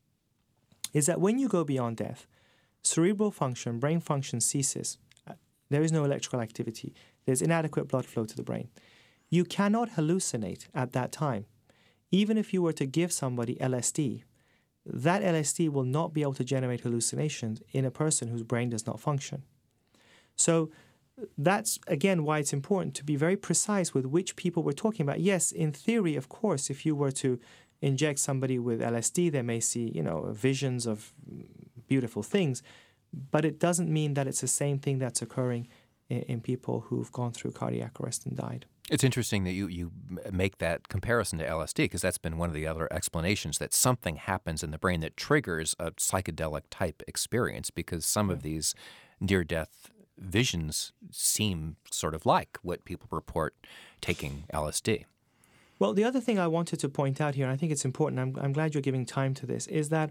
is that when you go beyond death, cerebral function, brain function ceases. There is no electrical activity. There's inadequate blood flow to the brain. You cannot hallucinate at that time. Even if you were to give somebody L S D, that L S D will not be able to generate hallucinations in a person whose brain does not function. So that's, again, why it's important to be very precise with which people we're talking about. Yes, in theory, of course, if you were to inject somebody with L S D, they may see, you know, visions of beautiful things, but it doesn't mean that it's the same thing that's occurring in, in people who've gone through cardiac arrest and died. It's interesting that you, you make that comparison to L S D, because that's been one of the other explanations, that something happens in the brain that triggers a psychedelic-type experience, because some of these near-death visions seem sort of like what people report taking L S D. Well, the other thing I wanted to point out here, and I think it's important, I'm, I'm glad you're giving time to this, is that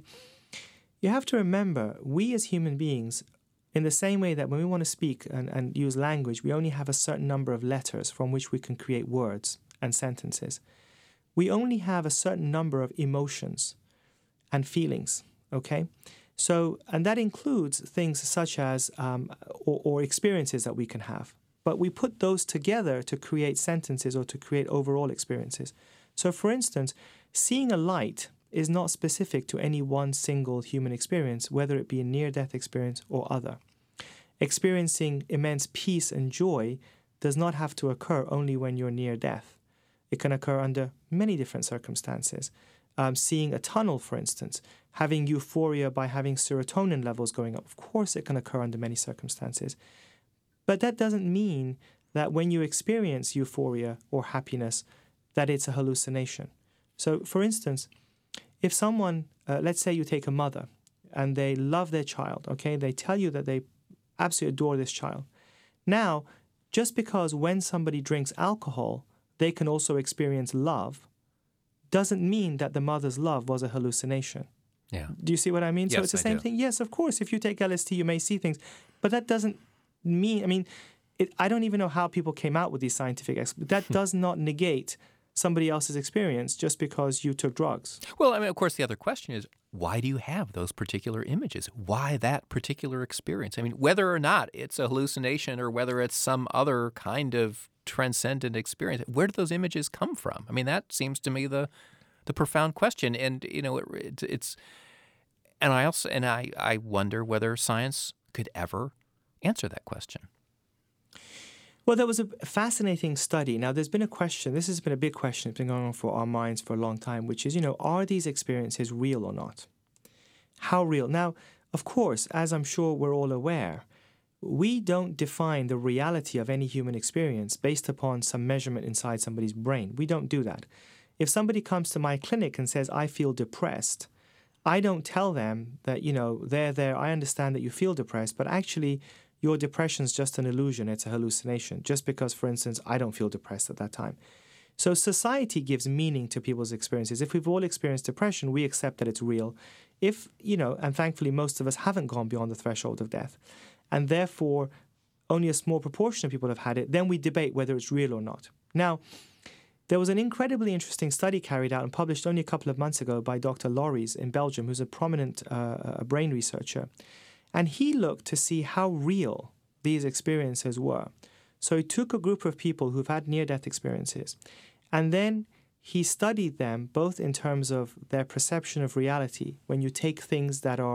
you have to remember, we as human beings, in the same way that when we want to speak and, and use language, we only have a certain number of letters from which we can create words and sentences. We only have a certain number of emotions and feelings, okay? So, and that includes things such as, um, or, or experiences that we can have. But we put those together to create sentences or to create overall experiences. So, for instance, seeing a light is not specific to any one single human experience, whether it be a near-death experience or other. Experiencing immense peace and joy does not have to occur only when you're near death. It can occur under many different circumstances. Um, seeing a tunnel, for instance, having euphoria by having serotonin levels going up, of course it can occur under many circumstances. But that doesn't mean that when you experience euphoria or happiness, that it's a hallucination. So, for instance, if someone, uh, let's say you take a mother and they love their child, okay, they tell you that they absolutely adore this child. Now, just because when somebody drinks alcohol, they can also experience love, doesn't mean that the mother's love was a hallucination. Yeah. Do you see what I mean? Yes, so it's the I same do. thing. Yes, of course, if you take L S D, you may see things, but that doesn't mean, I mean, it, I don't even know how people came out with these scientific explanations. That does not negate somebody else's experience just because you took drugs. Well, I mean, of course, the other question is, why do you have those particular images? Why that particular experience? I mean, whether or not it's a hallucination or whether it's some other kind of transcendent experience, where do those images come from? I mean, that seems to me the the profound question. And, you know, it, it, it's, and I also, and I, I wonder whether science could ever answer that question. Well, there was a fascinating study. Now, there's been a question, this has been a big question, it's been going on for our minds for a long time, which is, you know, are these experiences real or not? How real? Now, of course, as I'm sure we're all aware, we don't define the reality of any human experience based upon some measurement inside somebody's brain. We don't do that. If somebody comes to my clinic and says, I feel depressed, I don't tell them that, you know, there, there, I understand that you feel depressed, but actually your depression is just an illusion, it's a hallucination, just because, for instance, I don't feel depressed at that time. So society gives meaning to people's experiences. If we've all experienced depression, we accept that it's real. If, you know, and thankfully most of us haven't gone beyond the threshold of death, and therefore only a small proportion of people have had it, then we debate whether it's real or not. Now, there was an incredibly interesting study carried out and published only a couple of months ago by Doctor Loris in Belgium, who's a prominent uh, brain researcher. And he looked to see how real these experiences were. So he took a group of people who've had near-death experiences, and then he studied them both in terms of their perception of reality, when you take things that are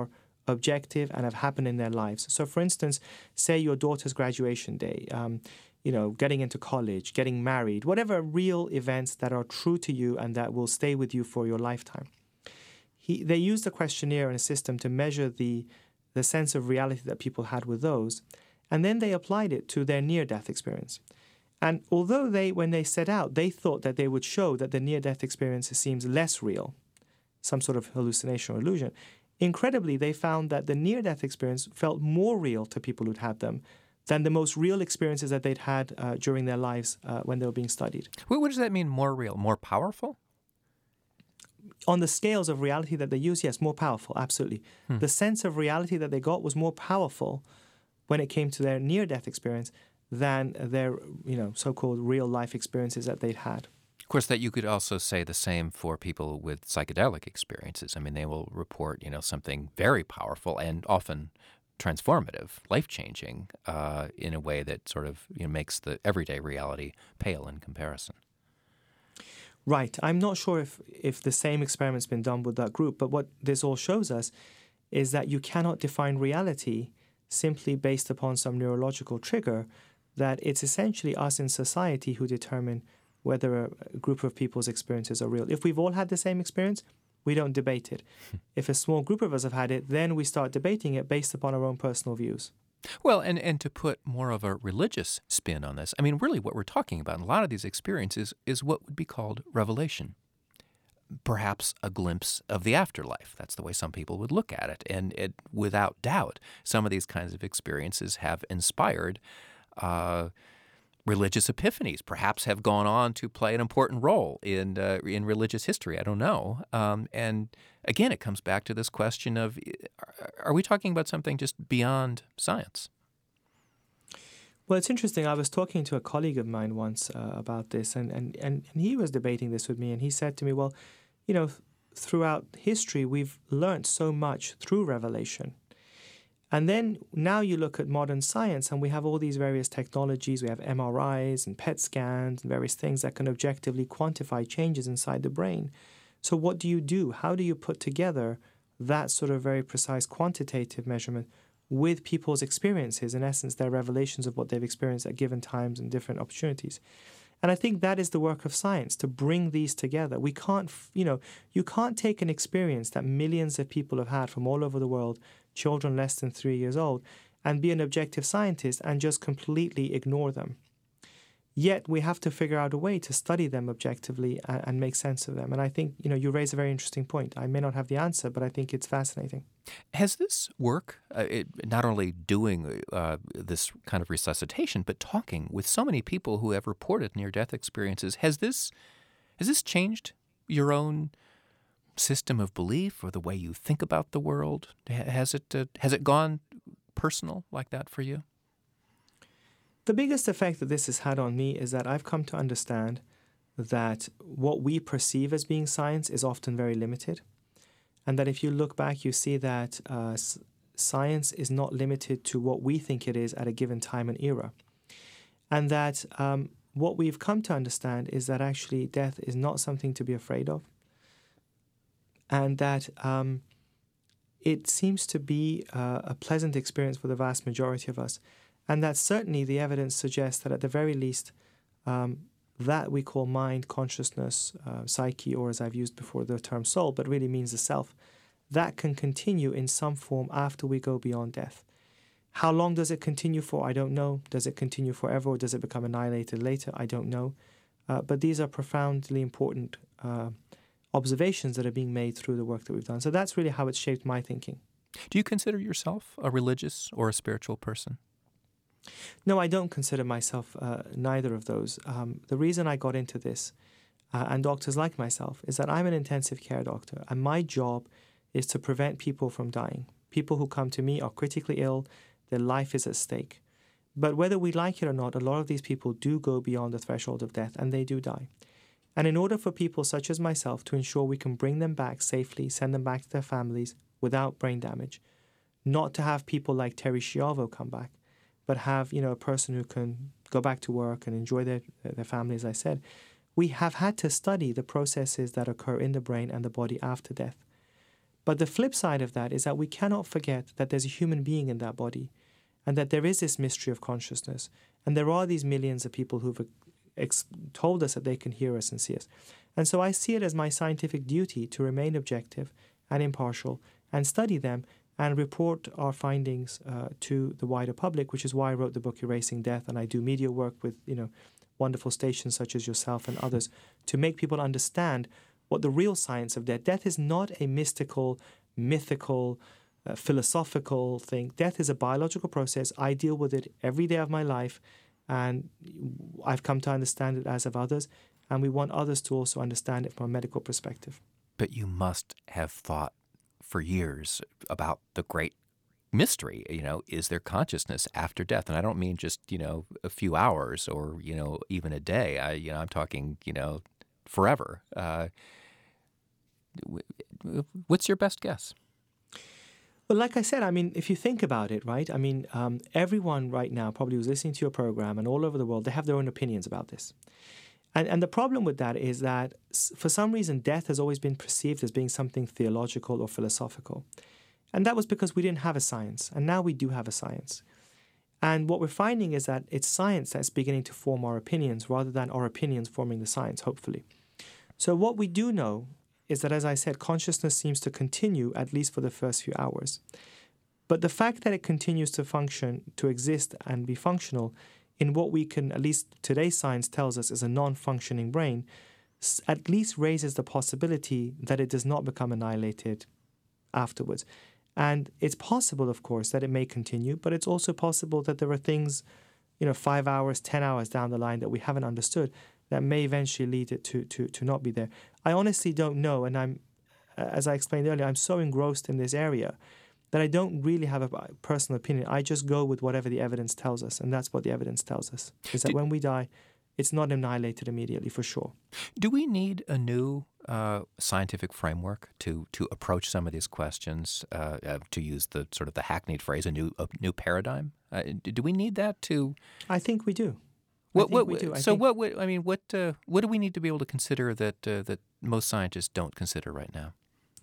objective, and have happened in their lives. So, for instance, say your daughter's graduation day, um, you know, getting into college, getting married, whatever real events that are true to you and that will stay with you for your lifetime. He, they used a questionnaire and a system to measure the, the sense of reality that people had with those, and then they applied it to their near-death experience. And although they, when they set out, they thought that they would show that the near-death experience seems less real, some sort of hallucination or illusion, incredibly, they found that the near-death experience felt more real to people who'd had them than the most real experiences that they'd had uh, during their lives uh, when they were being studied. What does that mean, more real? More powerful? On the scales of reality that they use, yes, more powerful, absolutely. Hmm. The sense of reality that they got was more powerful when it came to their near-death experience than their, you know, so-called real-life experiences that they'd had. Of course, that you could also say the same for people with psychedelic experiences. I mean, they will report, you know, something very powerful and often transformative, life-changing, uh, in a way that sort of, you know, makes the everyday reality pale in comparison. Right. I'm not sure if, if the same experiment's been done with that group, but what this all shows us is that you cannot define reality simply based upon some neurological trigger, that it's essentially us in society who determine whether a group of people's experiences are real. If we've all had the same experience, we don't debate it. If a small group of us have had it, then we start debating it based upon our own personal views. Well, and, and to put more of a religious spin on this, I mean, really what we're talking about in a lot of these experiences is what would be called revelation. Perhaps a glimpse of the afterlife. That's the way some people would look at it. And it, without doubt, some of these kinds of experiences have inspired uh, religious epiphanies, perhaps have gone on to play an important role in uh, in religious history. I don't know. Um, and again, it comes back to this question of, are we talking about something just beyond science? Well, it's interesting. I was talking to a colleague of mine once uh, about this, and, and, and, and he was debating this with me, and he said to me, well, you know, throughout history, we've learned so much through revelation. And then now you look at modern science, and we have all these various technologies. We have M R Is and P E T scans and various things that can objectively quantify changes inside the brain. So what do you do? How do you put together that sort of very precise quantitative measurement with people's experiences, in essence, their revelations of what they've experienced at given times and different opportunities? And I think that is the work of science, to bring these together. We can't, you know, you can't take an experience that millions of people have had from all over the world, children less than three years old, and be an objective scientist and just completely ignore them. Yet we have to figure out a way to study them objectively and, and make sense of them. And I think, you know, you raise a very interesting point. I may not have the answer, but I think it's fascinating. Has this work, uh, it, not only doing uh, this kind of resuscitation, but talking with so many people who have reported near-death experiences, has this has this changed your own system of belief or the way you think about the world? Has it uh, has it gone personal like that for you? The biggest effect that this has had on me is that I've come to understand that what we perceive as being science is often very limited. And that if you look back, you see that uh, s- science is not limited to what we think it is at a given time and era. And that um, what we've come to understand is that actually death is not something to be afraid of. And that um, it seems to be uh, a pleasant experience for the vast majority of us. And that certainly the evidence suggests that at the very least, um, that we call mind, consciousness, uh, psyche, or as I've used before the term soul, but really means the self, that can continue in some form after we go beyond death. How long does it continue for? I don't know. Does it continue forever, or does it become annihilated later? I don't know. Uh, but these are profoundly important uh, observations that are being made through the work that we've done. So that's really how it's shaped my thinking. Do you consider yourself a religious or a spiritual person? No, I don't consider myself uh, neither of those. Um, the reason I got into this, uh, and doctors like myself, is that I'm an intensive care doctor, and my job is to prevent people from dying. People who come to me are critically ill, their life is at stake. But whether we like it or not, a lot of these people do go beyond the threshold of death, and they do die. And in order for people such as myself to ensure we can bring them back safely, send them back to their families without brain damage, not to have people like Terry Schiavo come back, but have, you know, a person who can go back to work and enjoy their, their family, as I said, we have had to study the processes that occur in the brain and the body after death. But the flip side of that is that we cannot forget that there's a human being in that body, and that there is this mystery of consciousness. And there are these millions of people who've ex- told us that they can hear us and see us. And so I see it as my scientific duty to remain objective and impartial and study them and report our findings uh, to the wider public, which is why I wrote the book Erasing Death, and I do media work with, you know, wonderful stations such as yourself and others to make people understand what the real science of death. Death is not a mystical, mythical, uh, philosophical thing. Death is a biological process. I deal with it every day of my life, and I've come to understand it as have others, and we want others to also understand it from a medical perspective. But you must have thought for years about the great mystery, you know, is there consciousness after death? And I don't mean just, you know, a few hours or, you know, even a day. I, you know, I'm talking, you know, forever. Uh, what's your best guess? Well, like I said, I mean, if you think about it, right? I mean, um, everyone right now probably who's listening to your program and all over the world, they have their own opinions about this. And and the problem with that is that for some reason, death has always been perceived as being something theological or philosophical. And that was because we didn't have a science. And now we do have a science. And what we're finding is that it's science that's beginning to form our opinions rather than our opinions forming the science, hopefully. So what we do know is that, as I said, consciousness seems to continue, at least for the first few hours. But the fact that it continues to function, to exist and be functional in what we can, at least today's science tells us, is a non-functioning brain, at least raises the possibility that it does not become annihilated afterwards. And it's possible, of course, that it may continue, but it's also possible that there are things, you know, five hours, ten hours down the line that we haven't understood that may eventually lead it to, to, to not be there. I honestly don't know, and I'm, as I explained earlier, I'm so engrossed in this area that I don't really have a personal opinion. I just go with whatever the evidence tells us, and that's what the evidence tells us, is that do, when we die, it's not annihilated immediately, for sure. Do we need a new uh, scientific framework to to approach some of these questions, uh, uh, to use the sort of the hackneyed phrase, a new a new paradigm? Uh, do we need that to... I think we do. What, I think what, we do. I so think... what, what, I mean, what, uh, what do we need to be able to consider that uh, that most scientists don't consider right now?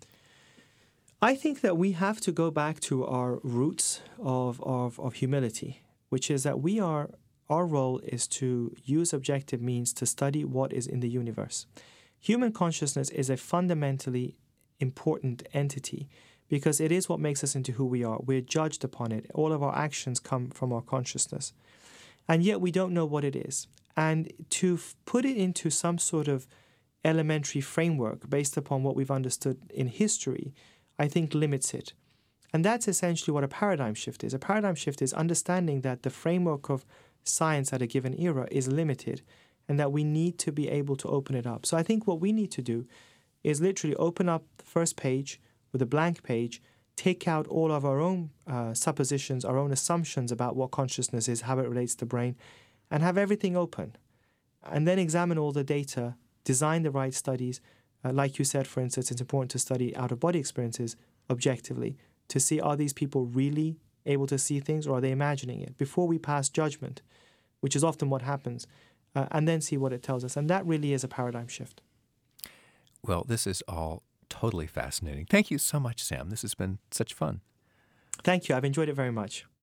I think that we have to go back to our roots of, of, of humility, which is that we are, our role is to use objective means to study what is in the universe. Human consciousness is a fundamentally important entity because it is what makes us into who we are. We're judged upon it. All of our actions come from our consciousness. And yet we don't know what it is. And to f- put it into some sort of elementary framework based upon what we've understood in history, I think limits it. And that's essentially what a paradigm shift is. A paradigm shift is understanding that the framework of science at a given era is limited and that we need to be able to open it up. So I think what we need to do is literally open up the first page with a blank page, take out all of our own uh, suppositions, our own assumptions about what consciousness is, how it relates to the brain, and have everything open. And then examine all the data, design the right studies. Uh, like you said, for instance, it's important to study out-of-body experiences objectively to see, are these people really able to see things or are they imagining it before we pass judgment, which is often what happens, uh, and then see what it tells us. And that really is a paradigm shift. Well, this is all totally fascinating. Thank you so much, Sam. This has been such fun. Thank you. I've enjoyed it very much.